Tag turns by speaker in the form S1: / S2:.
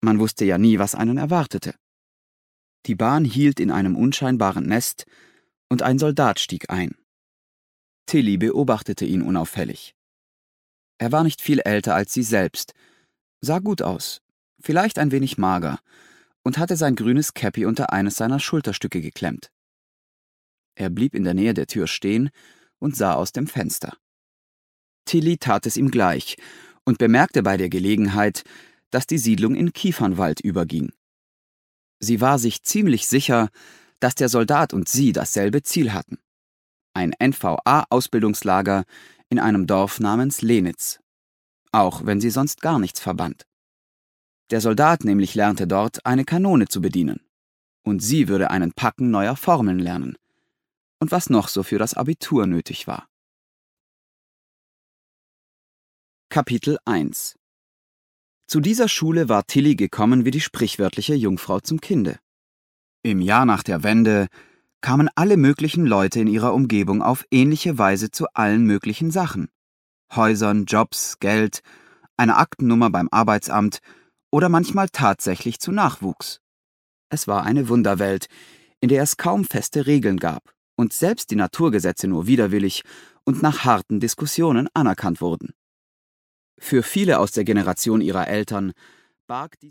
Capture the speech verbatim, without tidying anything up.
S1: Man wusste ja nie, was einen erwartete. Die Bahn hielt in einem unscheinbaren Nest, und ein Soldat stieg ein. Tilly beobachtete ihn unauffällig. Er war nicht viel älter als sie selbst, sah gut aus, vielleicht ein wenig mager, und hatte sein grünes Käppi unter eines seiner Schulterstücke geklemmt. Er blieb in der Nähe der Tür stehen und sah aus dem Fenster. Tilly tat es ihm gleich und bemerkte bei der Gelegenheit, dass die Siedlung in Kiefernwald überging. Sie war sich ziemlich sicher, dass der Soldat und sie dasselbe Ziel hatten: ein N V A-Ausbildungslager in einem Dorf namens Lenitz, auch wenn sie sonst gar nichts verband. Der Soldat nämlich lernte dort, eine Kanone zu bedienen, und sie würde einen Packen neuer Formeln lernen, und was noch so für das Abitur nötig war. Kapitel eins. Zu dieser Schule war Tilly gekommen wie die sprichwörtliche Jungfrau zum Kinde. Im Jahr nach der Wende kamen alle möglichen Leute in ihrer Umgebung auf ähnliche Weise zu allen möglichen Sachen: Häusern, Jobs, Geld, eine Aktennummer beim Arbeitsamt oder manchmal tatsächlich zu Nachwuchs. Es war eine Wunderwelt, in der es kaum feste Regeln gab und selbst die Naturgesetze nur widerwillig und nach harten Diskussionen anerkannt wurden. Für viele aus der Generation ihrer Eltern barg die